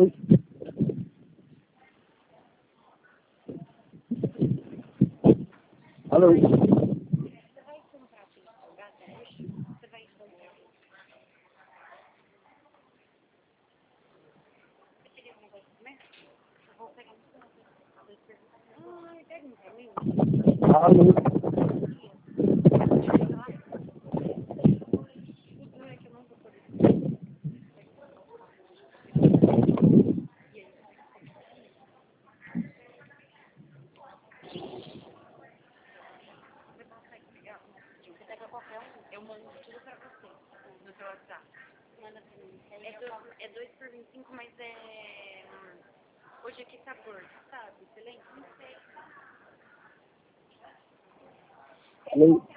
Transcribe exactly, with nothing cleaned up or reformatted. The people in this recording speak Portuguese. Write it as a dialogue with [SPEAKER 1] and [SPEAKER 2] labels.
[SPEAKER 1] Alô? Alô? Alô?
[SPEAKER 2] Eu mando tudo pra você no seu WhatsApp. Manda pra mim. É, do, é dois por vinte e cinco, mas é... Hoje aqui tá gordo, sabe? Você lembra? Não sei.
[SPEAKER 1] Alô?